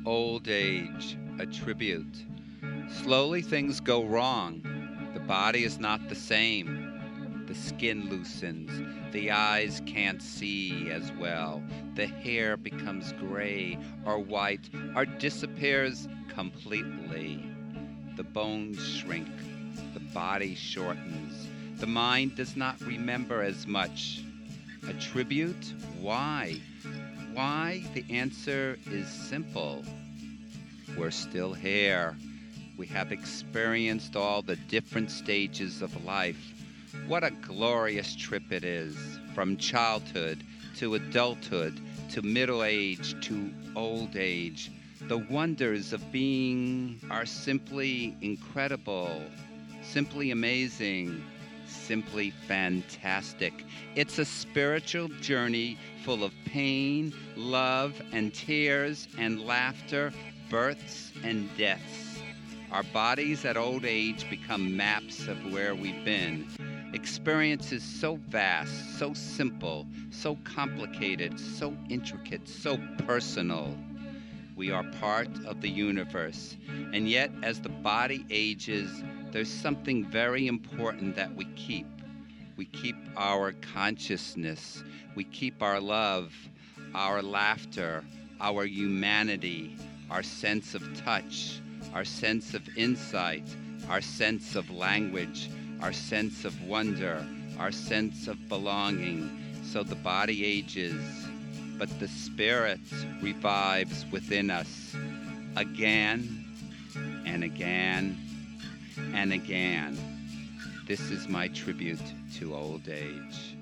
Old age, a tribute. Slowly things go wrong. The body is not the same. The skin loosens. The eyes can't see as well. The hair becomes gray or white or disappears completely. The bones shrink. The body shortens. The mind does not remember as much. A tribute? Why? Why? The answer is simple. We're still here. We have experienced all the different stages of life. What a glorious trip it is, from childhood to adulthood to middle age to old age. The wonders of being are simply incredible, simply amazing, simply fantastic. It's a spiritual journey full of pain, love, and tears and laughter, births and deaths. Our bodies at old age become maps of where we've been. Experiences so vast, so simple, so complicated, so intricate, so personal. We are part of the universe, and yet as the body ages, there's something very important that we keep. We keep our consciousness, we keep our love, our laughter, our humanity, our sense of touch, our sense of insight, our sense of language, our sense of wonder, our sense of belonging. So the body ages, but the spirit revives within us again and again and again. This is my tribute to old age.